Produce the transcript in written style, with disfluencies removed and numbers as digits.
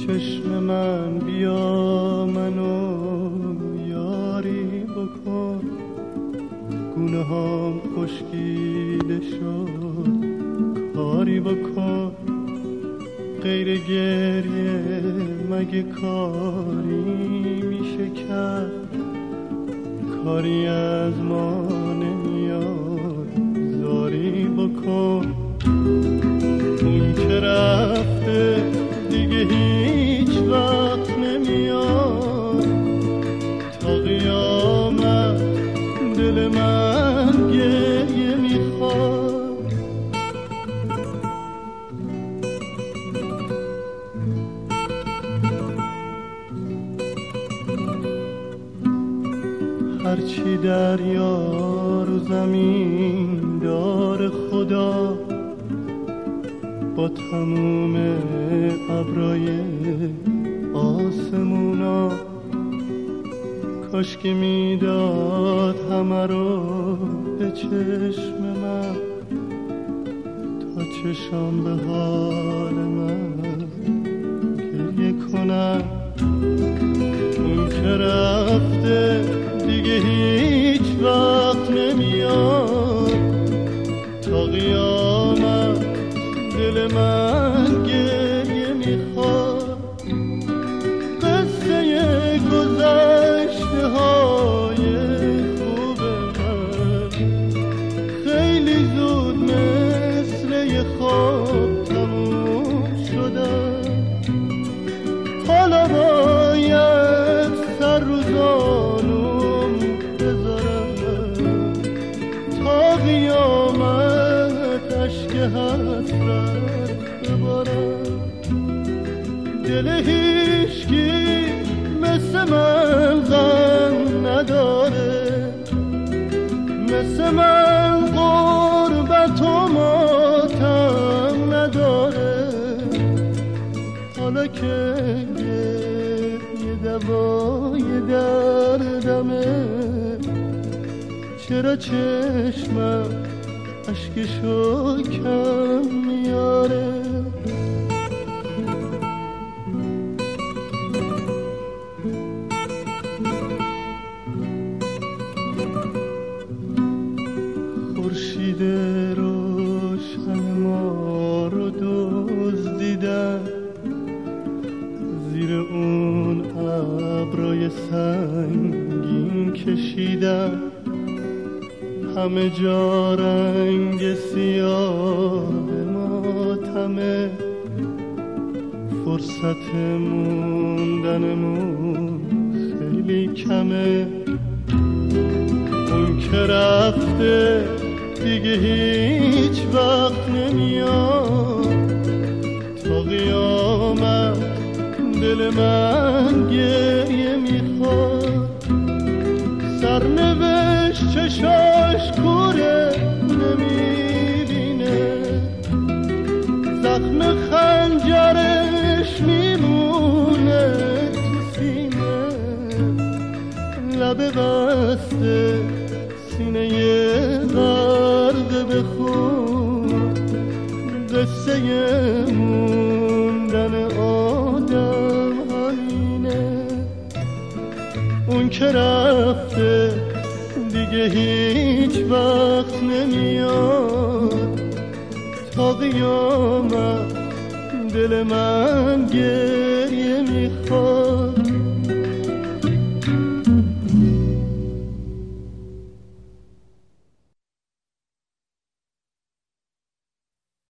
چشم من بیا منو یاری بکن، گونه هام خشکیده شد کاری بکن، غیر گریه مگه کاری میشه کرد، کاری از ما نمیاد زاری بکن. اون که رفته دیگه هیچ وقت نمیاد، تا قیامت دل من گریه میخواد. هرچی دریا رو زمین دار خدا، با تموم ابرای آسمونا، کاش که میداد همه رو به چشم من، تا چشم به حال من گریه کنم. اون که رفته دیگه هیچ وقت نمیاد، تا قیامت دل من گریه میخواد. قصه گذشته های خوب من خیلی زود مثل یه خواب تموم شدن، حالا باید سر رو زانوم بذارم، تا قیامت اشک حسرت ببارم. دل هیچکی مثل من غم نداره، مثل من غربت و ماتم نداره. حالا که یه دوای دردمه، چرا چشمم اشکشو کم میاره؟ خورشید روشن ما رو دزدیدن، زیر اون ابرای سنگین کشیدن، همه جا رنگ سیاه ماتمه، فرصت موندنمون خیلی کمه. اون که رفته دیگه هیچ وقت نمیاد، تا قیامت دل من گریه میخواد. سرنوشت چشاش کوره نمیبینه، زخم خنجرش میمونه تو سینه، لب بسته سینه غرق به خون، قصه موندن آدم همینه. اون که رفته دیگه هیچ وقت نمیاد، تا قیامت دل من گریه میخواد.